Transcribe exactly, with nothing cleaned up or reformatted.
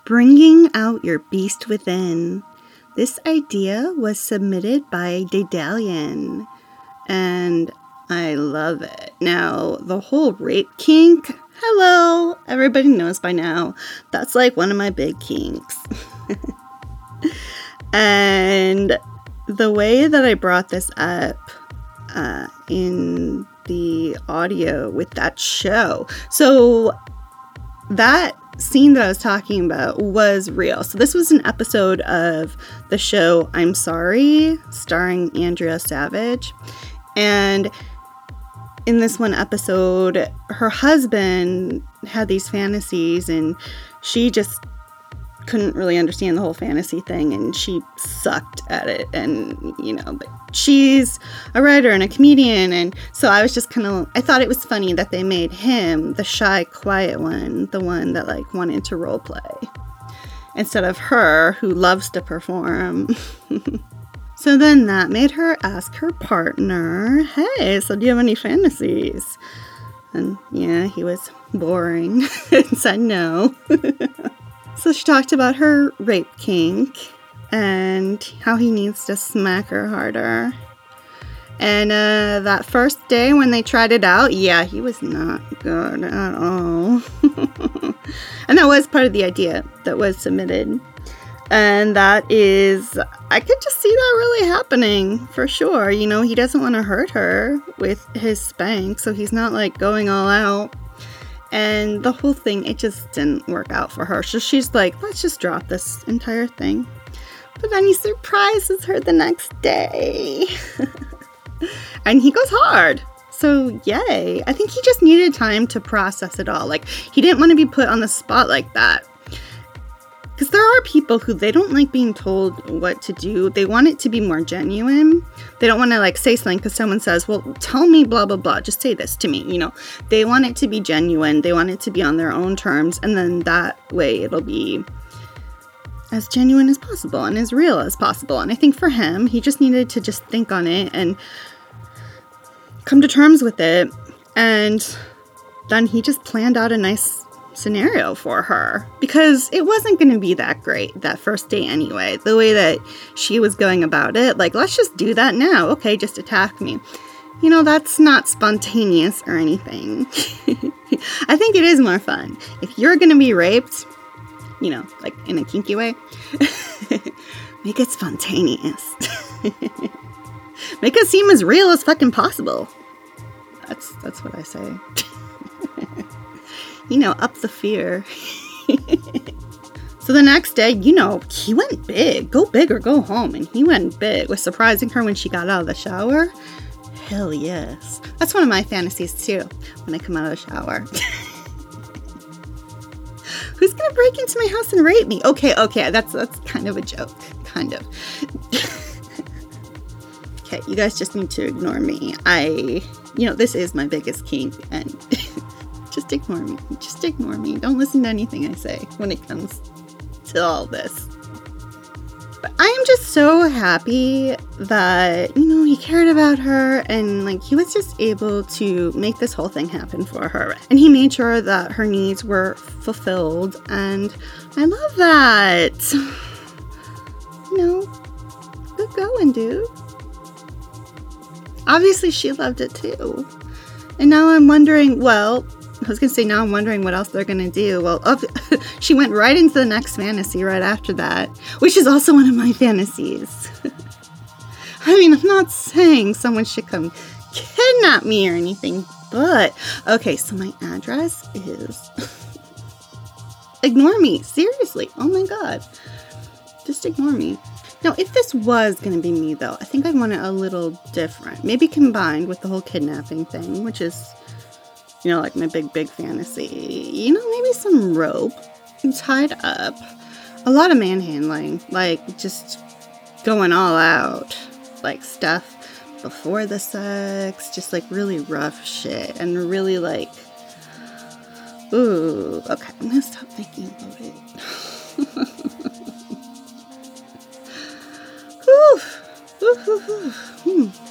Bringing out your beast within. This idea was submitted by Daedalian, and I love it. Now, the whole rape kink, hello, everybody knows by now, that's like one of my big kinks. And the way that I brought this up uh, in the audio with that show, so that scene that I was talking about was real. So this was an episode of the show I'm Sorry, starring Andrea Savage. And in this one episode, her husband had these fantasies and she just couldn't really understand the whole fantasy thing and she sucked at it. And, you know, but she's a writer and a comedian. And so I was just kind of, I thought it was funny that they made him the shy, quiet one, the one that like wanted to role play instead of her who loves to perform. So then that made her ask her partner, hey, so do you have any fantasies? And yeah, he was boring and said no. So she talked about her rape kink and how he needs to smack her harder. And uh, that first day when they tried it out, yeah, he was not good at all. And that was part of the idea that was submitted. And that is, I could just see that really happening for sure. You know, he doesn't want to hurt her with his spank, so he's not like going all out. And the whole thing, it just didn't work out for her. So she's like, let's just drop this entire thing. But then he surprises her the next day. And he goes hard. So yay. I think he just needed time to process it all. Like, he didn't want to be put on the spot like that. Because there are people who, they don't like being told what to do. They want it to be more genuine. They don't want to like say something because someone says, well, tell me blah, blah, blah. Just say this to me. You know, they want it to be genuine. They want it to be on their own terms. And then that way it'll be as genuine as possible and as real as possible. And I think for him, he just needed to just think on it and come to terms with it. And then he just planned out a nice scenario for her because it wasn't going to be that great that first day anyway. The way that she was going about it, like, let's just do that now. Okay, just attack me. You know, that's not spontaneous or anything. I think it is more fun. If you're going to be raped, you know, like in a kinky way, make it spontaneous. Make it seem as real as fucking possible. That's, that's what I say. You know, up the fear. So the next day, you know, he went big. Go big or go home. And he went big with surprising her when she got out of the shower. Hell yes. That's one of my fantasies too, when I come out of the shower. Who's going to break into my house and rape me? Okay, okay, that's that's kind of a joke. Kind of. Okay, you guys just need to ignore me. I, you know, this is my biggest kink, and just ignore me. Just ignore me. Don't listen to anything I say when it comes to all this. But I am just so happy that, you know, he cared about her and, like, he was just able to make this whole thing happen for her. And he made sure that her needs were fulfilled. And I love that. You know, good going, dude. Obviously, she loved it too. And now I'm wondering, well, I was going to say, now I'm wondering what else they're going to do. Well, up, she went right into the next fantasy right after that, which is also one of my fantasies. I mean, I'm not saying someone should come kidnap me or anything, but, okay, so my address is, ignore me, seriously, oh my god, just ignore me. Now, if this was going to be me, though, I think I'd want it a little different, maybe combined with the whole kidnapping thing, which is, you know, like my big, big fantasy. You know, maybe some rope tied up. A lot of manhandling. Like, just going all out. Like, stuff before the sex. Just, like, really rough shit. And really, like... Ooh. Okay, I'm gonna stop thinking about it. Whew. Whew, whew, whew. Hmm.